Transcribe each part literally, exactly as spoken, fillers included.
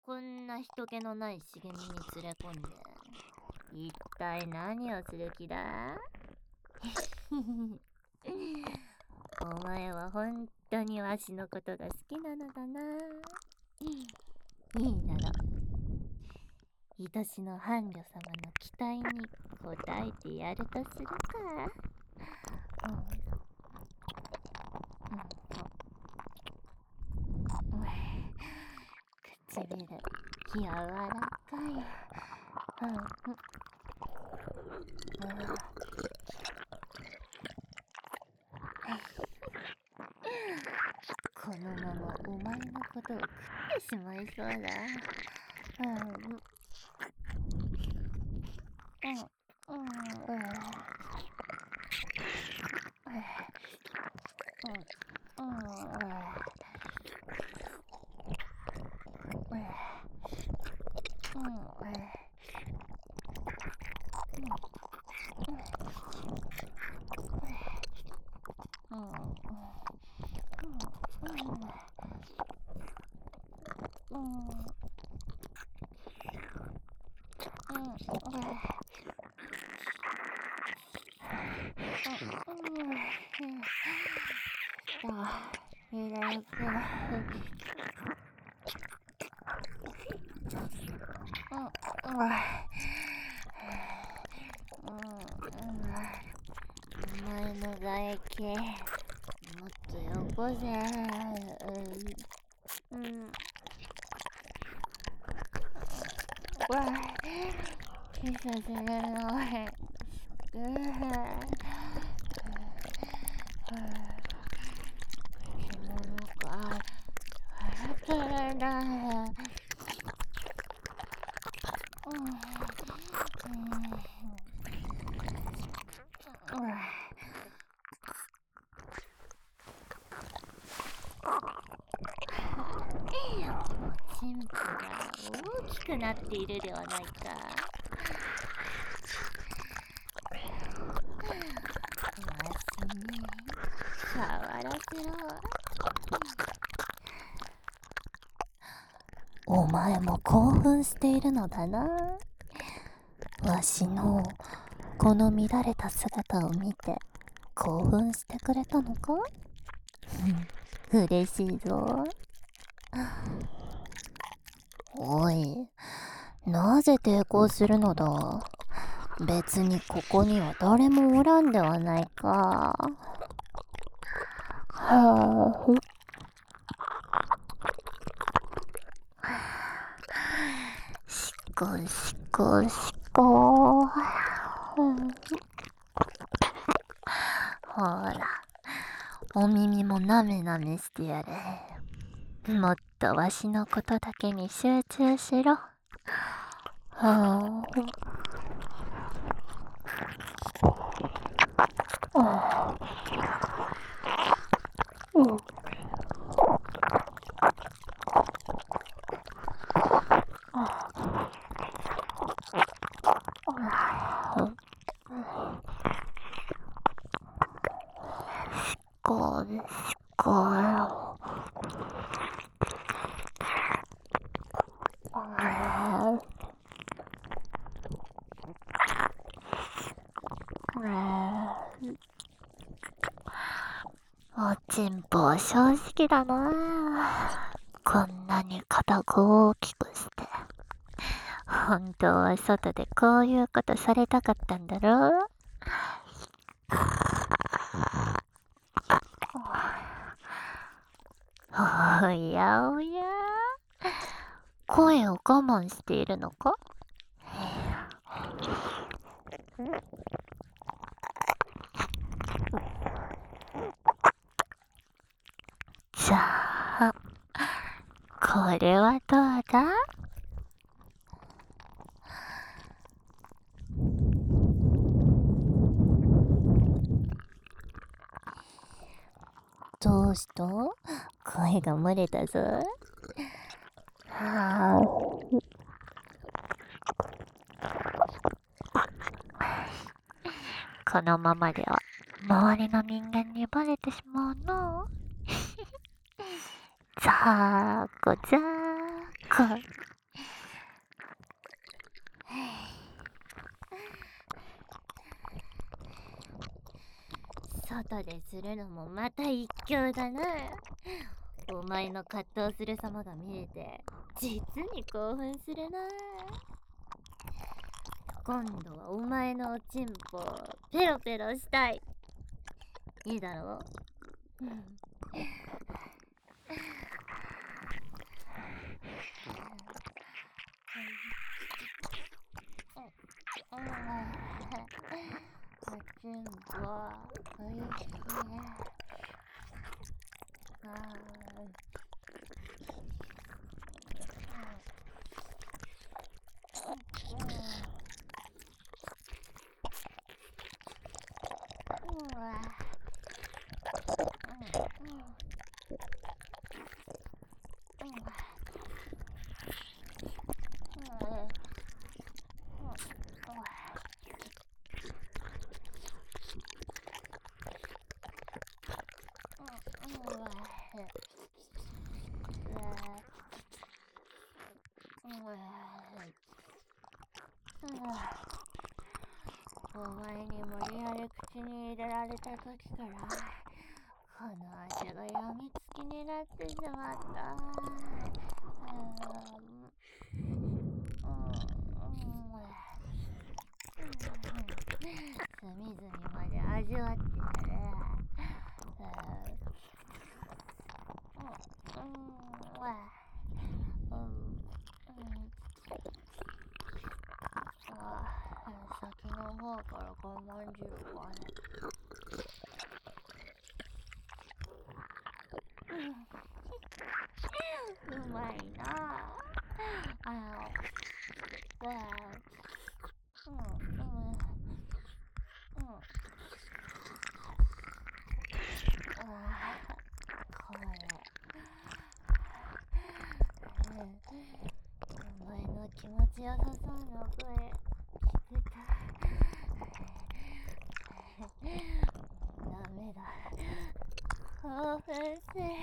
こんな人気のない茂みに連れ込んで、一体何をする気だ？お前は本当にわしのことが好きなのだな。いいだろう。愛しの伴侶様の期待に応えてやるとするか。うん、うん、うん、唇柔らかい。うん、うん、このままお前のことを食ってしまいそうだ。うん、うん、うん、うん、うん、お前の唾液もっとよこせ。うん、うん、うわキスするのう獣か笑ってるだ。うん、チンポが大きくなっているではないか。わしに触らせろ。お前も興奮しているのだな。わしのこの乱れた姿を見て興奮してくれたのか？嬉しいぞ。おい、なぜ抵抗するのだ？別にここには誰もおらんではないか。はあ、しこしこしこ。ほら、お耳もなめなめしてやれ。もっとわしのことだけに集中しろ。はあ、あうん、こうしこよ。おちんぽは正直だな。こんなに肩が大きくして。本当は外でこういうことされたかったんだろう。おやおや、声を我慢しているのか？じゃあ、これはどうだ？どうした？声が漏れたぞ。はあ、このままでは周りの人間にバレてしまうの。ざーこざーこ。 外でするのもまた一興だな。お前の葛藤する様が見れて実に興奮するな。今度はお前のおちんぽをペロペロしたい。いいだろう。うん。おちんぽおいしいね。あーうわお前に無理やり口に入れられた時からこの味がやみつきになってしまった。隅々まで味わってやる。先の方から我慢汁がね。うまいなあ。あの、わあ、うん、うん、うん。ああ、これ。お前の気持ちよさそうな声、聞くた。ダメだ。興奮する。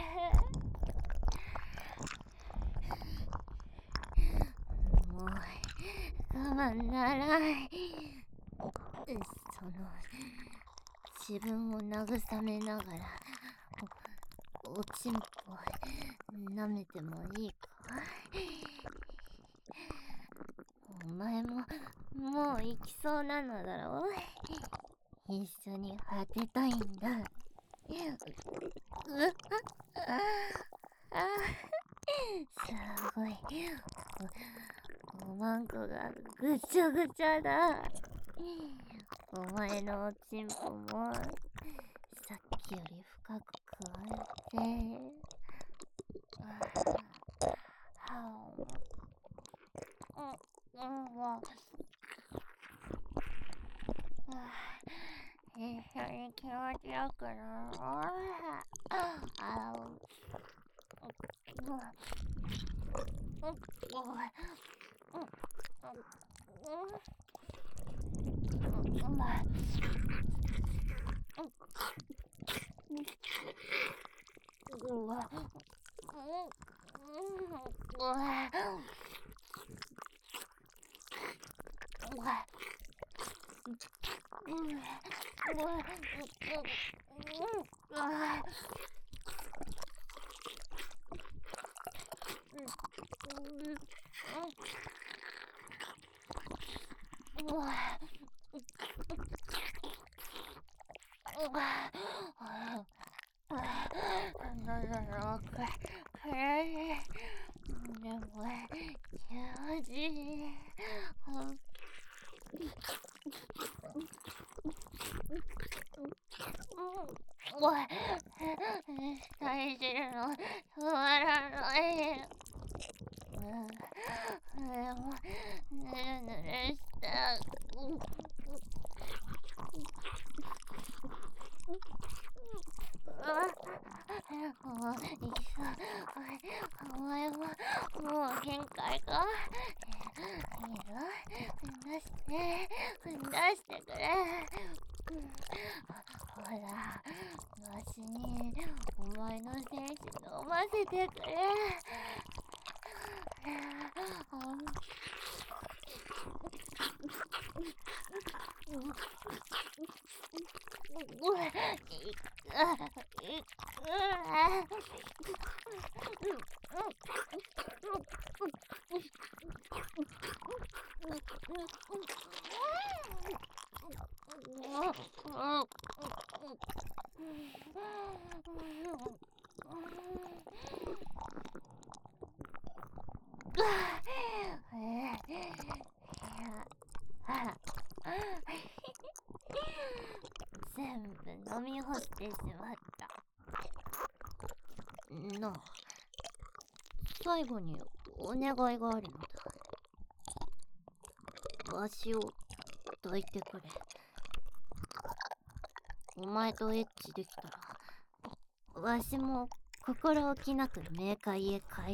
もう我慢ならない。その自分を慰めながらお、おちんぽ舐めてもいいか。お前ももう行きそうなのだろう。一緒に果てたいんだ。うっああすごい。お、おまんこがぐちゃぐちゃだ。お前のおちんぽもさっきより深くくわえて。はあ、うん、うん、わ。一緒に気持ちよくなろう。あの、うん、うん、うん、うわ、大事なの止まらない。でもぬるぬるしたもういきそう。お前ももう限界か。いいぞ、踏ん出して踏ん出してくれ。ほら、わしにお前の精子飲ませてくれ。う全部飲み干してしまった。なあ、最後にお願いがあるのだ。わしを抱いてくれ。お前とエッチできたら、わしも心置きなく冥界へ帰れ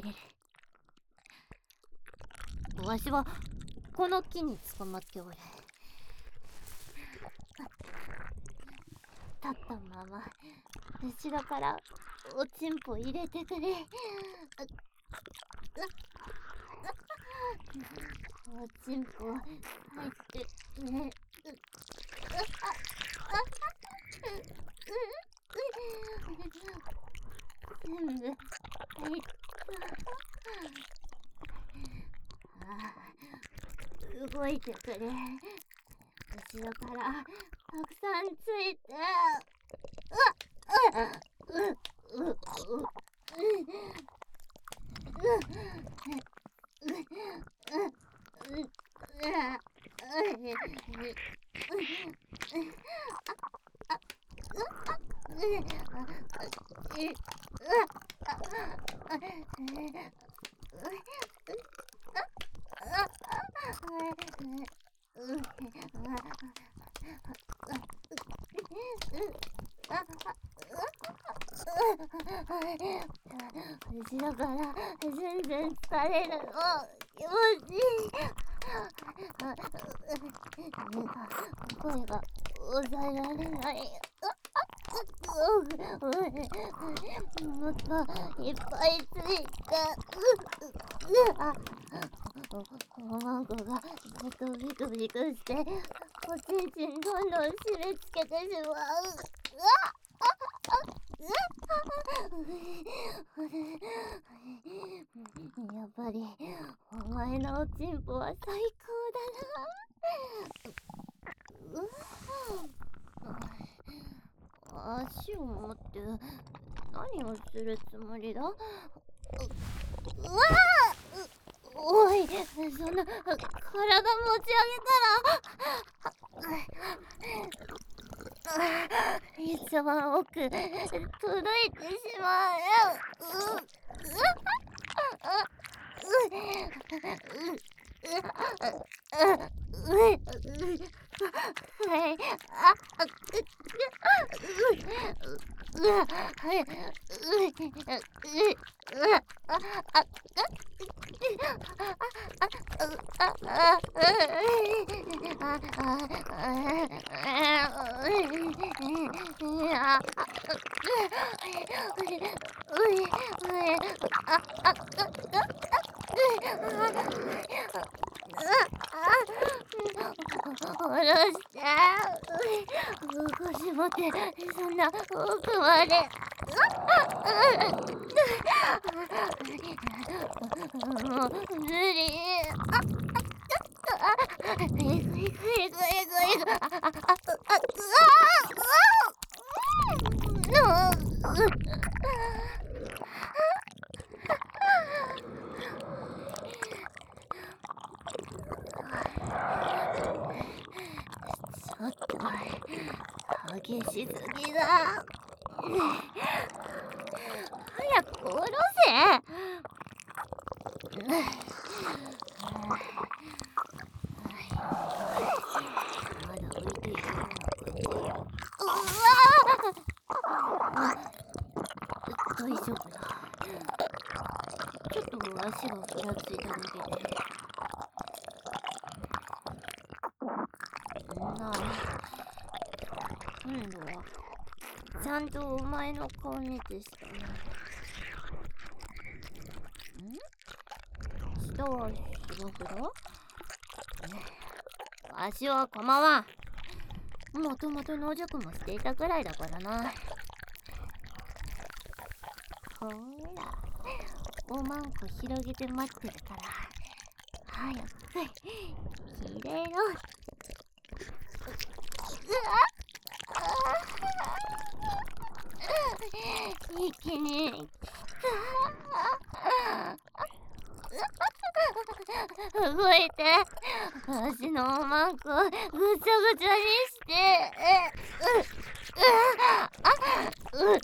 る。わしはこの木に捕まっておる。立ったまま後ろからおちんぽ入れてくれ。おちんぽ入ってね。全部入った。動いてくれ。後ろからたくさんついて。うっうっうっうっ後ろから全然疲れるの。気持ちいい。声が抑えられない。もっといっぱいついた。卵がビクビクビクしておちんちんどんどん締め付けてしまう。やっぱりお前のおちんぽは最高だな。足を持って何をするつもりだ。うわあ、おい、そんな体持ち上げたら一番奥届いてしまう。下ろして。腰持ってそんな奥まで。もう無理。いくいくいくいくいく。ちょっと激しすぎだ。早く下ろせ。まだ浮いているのか。うわ大丈夫だ。ちょっと足がふらついただけで。なあ、今度はちゃんとお前の顔にてしたな。ん？下は芝生だ？わしは構わん。 もともと野宿もしていたくらいだからな。ほら、おまんこ広げて待ってるから、早く入れろ。一気に動いて、私のおまんこぐちゃぐちゃにして、うううう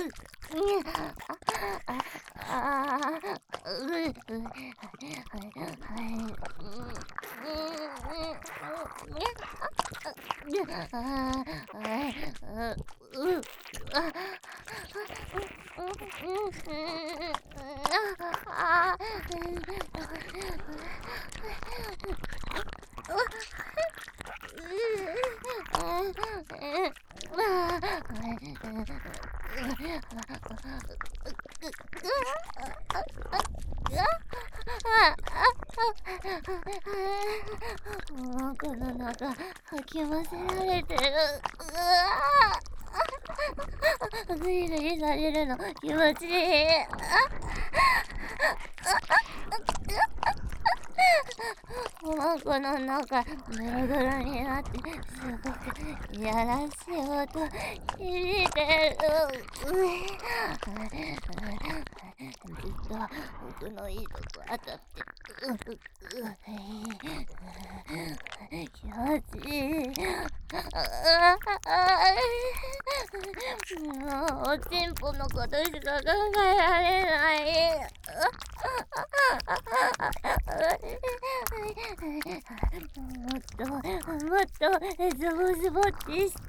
もうこの中かき混ぜられてる。うわグリグリされるの気持ちいい。おまんこの中ドロドロになってすごくいやらしい音響いてる。ずっと僕のいいとこ当たって気持ちいい。もうおちんぽのことしか考えられない。もっともっとズボズボってして。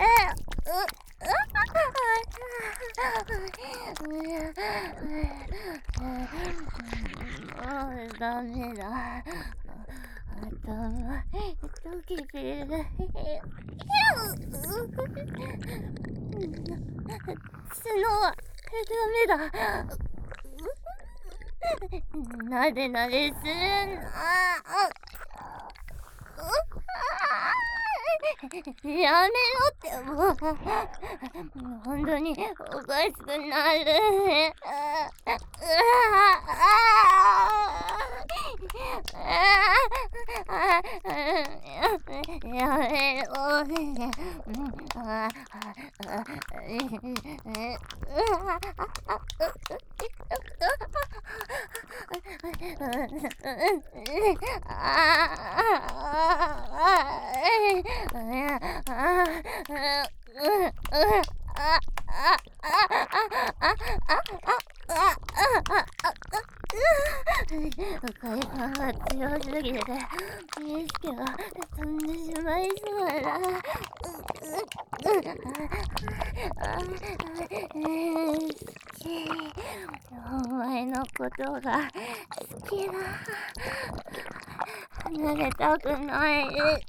もうダメだ。頭溶けてる。角はダメだ。なでなでするんだ。やめろってもう本当におかしくなる。やめろ。快感が強すぎて意識が飛んでしまいそうだ。好き、お前のことが好きだ。離れたくない。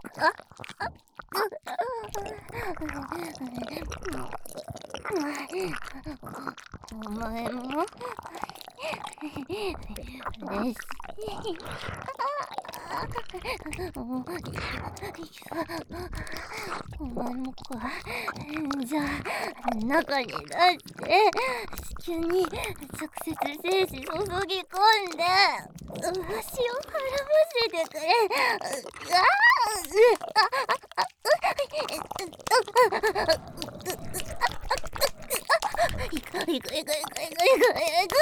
お前も嬉しい。お前もか。じゃあ中に出して子宮に直接精子注ぎ込んで足を絡ませてくれ。うわいくいくいくいくいくいくいく。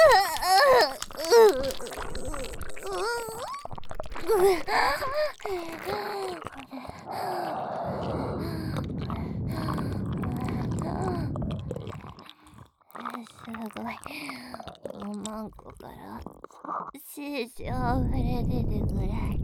すごい。おまんこから精子あふれ出てくる。